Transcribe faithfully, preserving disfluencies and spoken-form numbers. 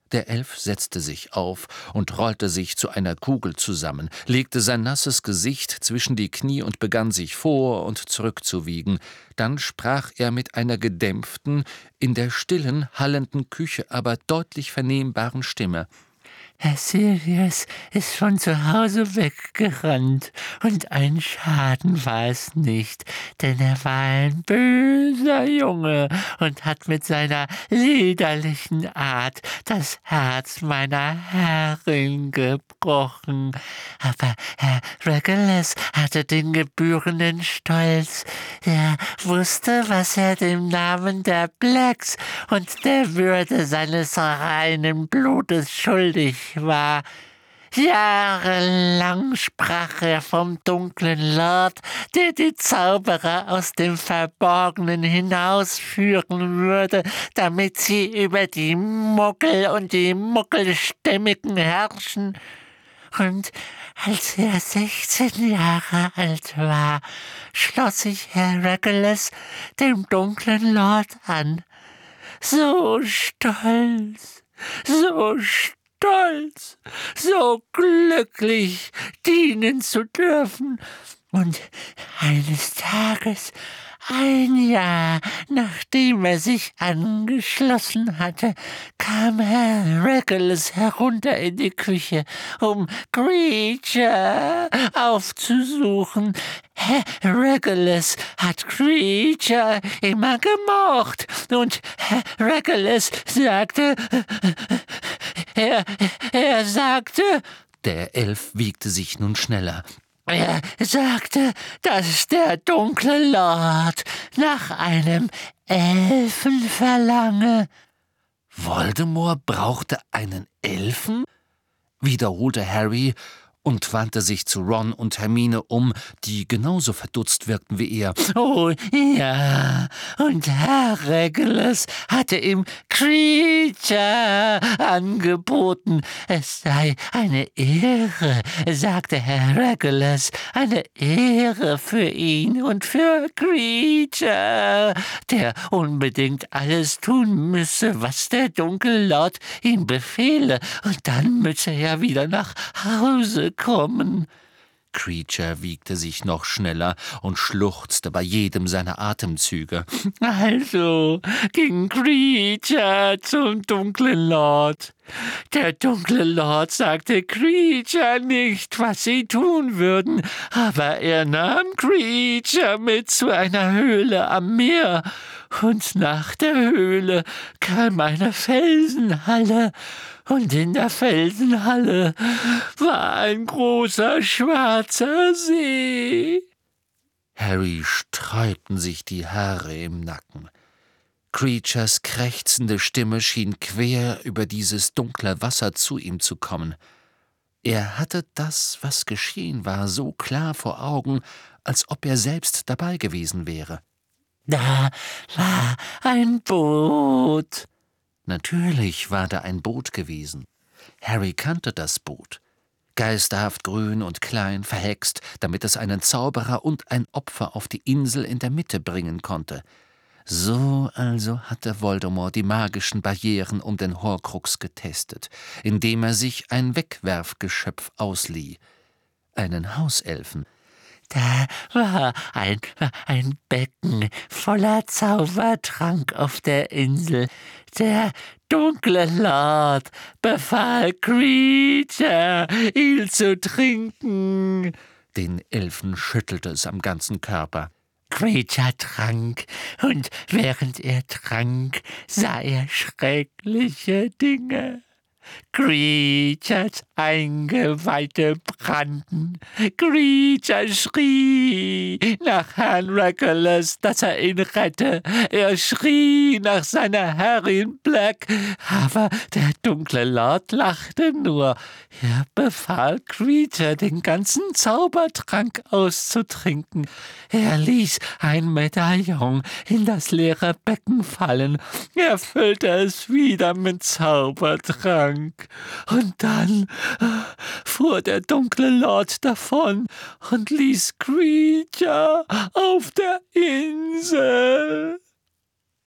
Der Elf setzte sich auf und rollte sich zu einer Kugel zusammen, legte sein nasses Gesicht zwischen die Knie und begann sich vor und zurück zu wiegen. Dann sprach er mit einer gedämpften, in der stillen, hallenden Küche aber deutlich vernehmbaren Stimme: »Herr Sirius ist von zu Hause weggerannt, und ein Schaden war es nicht, denn er war ein böser Junge und hat mit seiner liederlichen Art das Herz meiner Herrin gebrochen. Aber Herr Regulus hatte den gebührenden Stolz. Er wusste, was er dem Namen der Blacks und der Würde seines reinen Blutes schuldig war. Jahrelang sprach er vom dunklen Lord, der die Zauberer aus dem Verborgenen hinausführen würde, damit sie über die Muggel und die Muggelstämmigen herrschen. Und als er sechzehn Jahre alt war, schloss sich Herr Regulus dem dunklen Lord an. So stolz, so stolz. Stolz, so glücklich dienen zu dürfen. Und eines Tages, ein Jahr nachdem er sich angeschlossen hatte, kam Herr Regulus herunter in die Küche, um Kreacher aufzusuchen. Herr Regulus hat Kreacher immer gemocht, und Herr Regulus sagte, er, er sagte, der Elf wiegte sich nun schneller. Er sagte, dass der dunkle Lord nach einem Elfen verlange. »Voldemort brauchte einen Elfen?« wiederholte Harry und wandte sich zu Ron und Hermine um, die genauso verdutzt wirkten wie er. »Oh ja, und Herr Regulus hatte ihm Kreacher angeboten. Es sei eine Ehre«, sagte Herr Regulus, »eine Ehre für ihn und für Kreacher, der unbedingt alles tun müsse, was der dunkle Lord ihm befehle, und dann müsse er wieder nach Hause kommen.« Kreacher wiegte sich noch schneller und schluchzte bei jedem seiner Atemzüge. »Also ging Kreacher zum dunklen Lord. Der dunkle Lord sagte Kreacher nicht, was sie tun würden, aber er nahm Kreacher mit zu einer Höhle am Meer, und nach der Höhle kam eine Felsenhalle, und in der Felsenhalle war ein großer schwarzer See.« Harry sträubten sich die Haare im Nacken. Kreachers krächzende Stimme schien quer über dieses dunkle Wasser zu ihm zu kommen. Er hatte das, was geschehen war, so klar vor Augen, als ob er selbst dabei gewesen wäre. »Da war ein Boot.« Natürlich war da ein Boot gewesen. Harry kannte das Boot. Geisterhaft grün und klein, verhext, damit es einen Zauberer und ein Opfer auf die Insel in der Mitte bringen konnte. So also hatte Voldemort die magischen Barrieren um den Horcrux getestet, indem er sich ein Wegwerfgeschöpf auslieh. Einen Hauselfen. »Da war ein, ein Becken voller Zaubertrank auf der Insel. Der dunkle Lord befahl Kreacher, ihn zu trinken.« Den Elfen schüttelte es am ganzen Körper. Kreacher trank, und während er trank, sah er schreckliche Dinge. Kreachers Eingeweide brannten. Kreacher schrie nach Herrn Regulus, dass er ihn rette. Er schrie nach seiner Herrin Black, aber der dunkle Lord lachte nur. Er befahl Kreacher, den ganzen Zaubertrank auszutrinken. Er ließ ein Medaillon in das leere Becken fallen. Er füllte es wieder mit Zaubertrank. Und dann fuhr der dunkle Lord davon und ließ Kreacher auf der Insel.